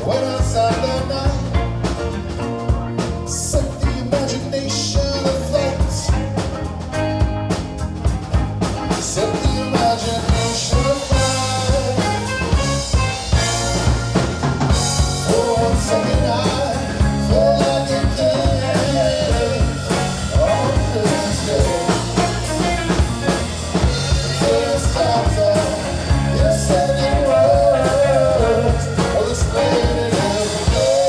Went outside that night, set the imagination afloat. Set the imagination afloat. For one second I felt like a king on Christmas Day. First time that you said the words, I'll explain it every day.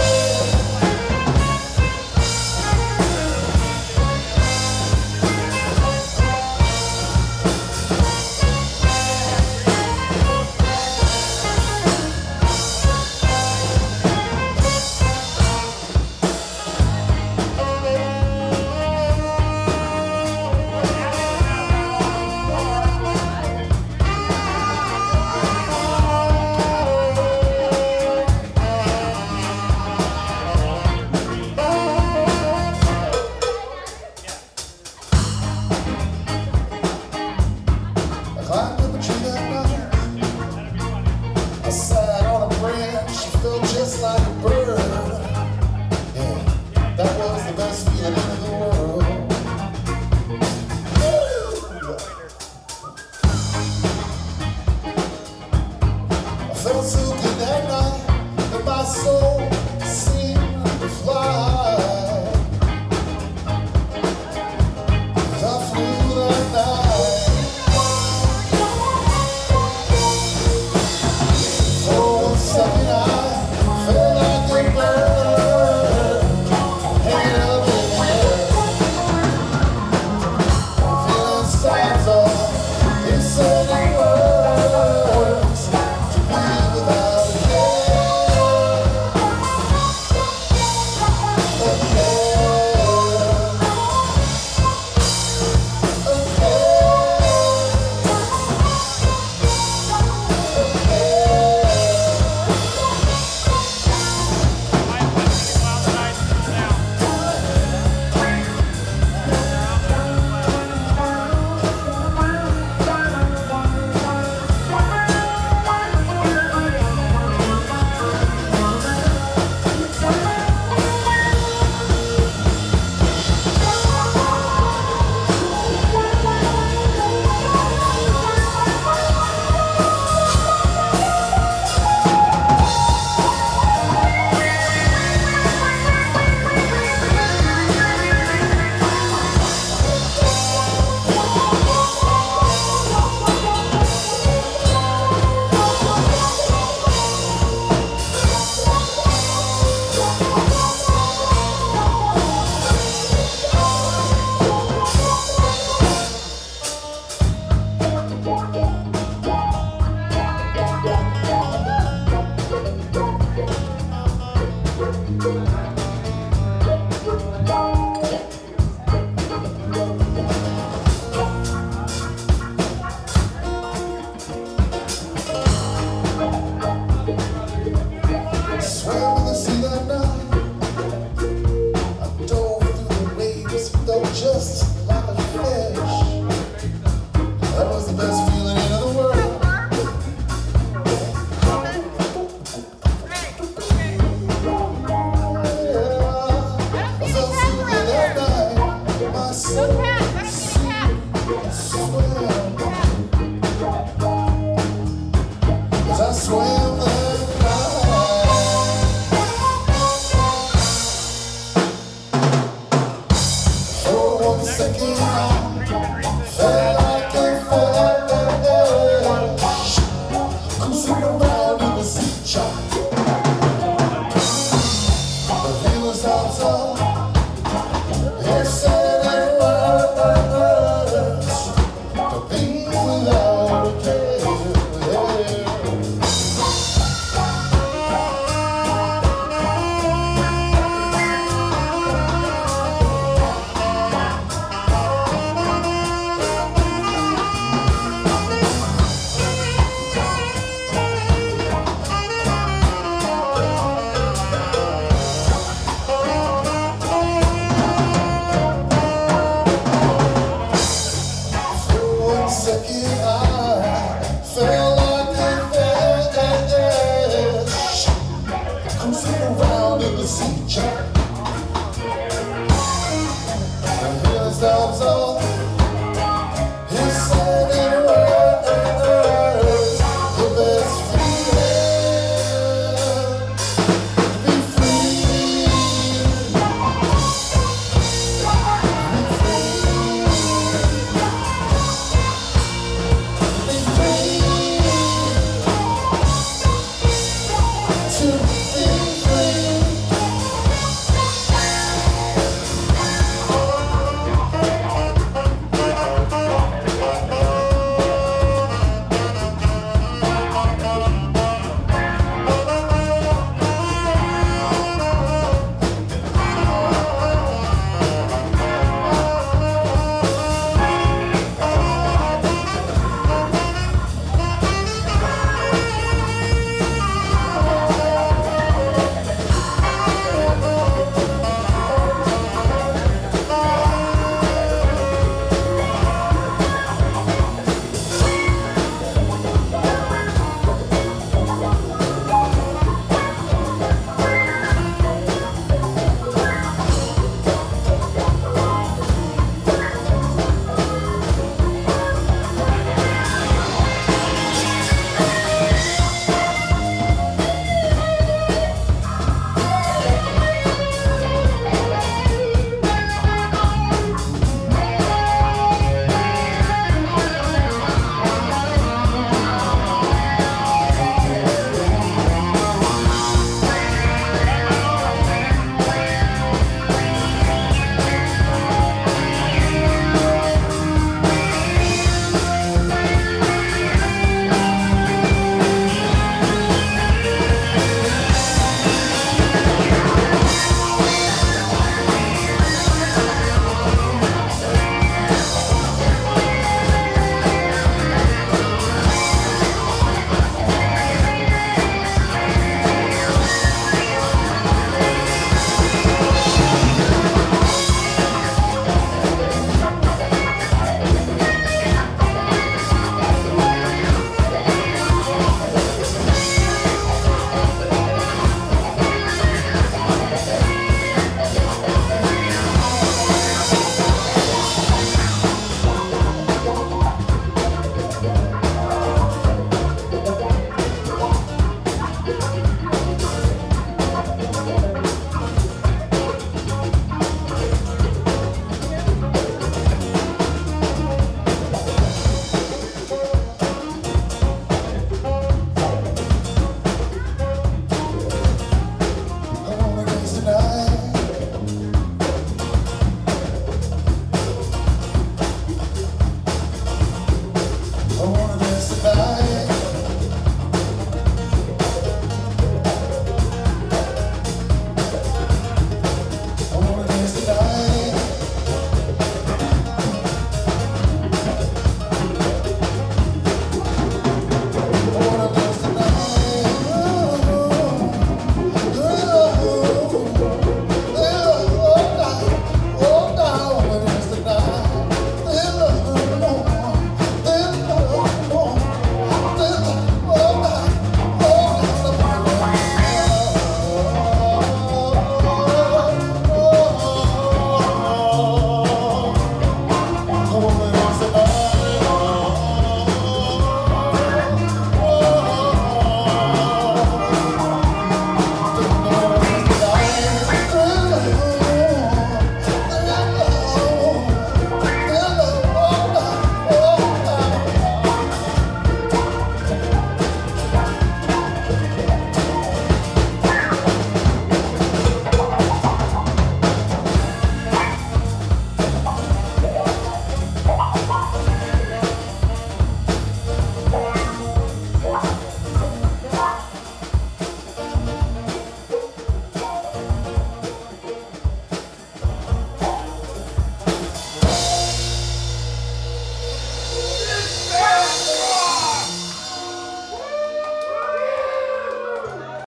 I climbed up a tree that night. I sat on a branch. I felt just like a bird. Yeah, that was the best feeling in the world. I felt so good that night that my soul seemed to fly. As I flew that night. For one second I felt like a bird hanging up in the air. Feeling stanza inside the words to be without a care. A care. dancing around in the sea.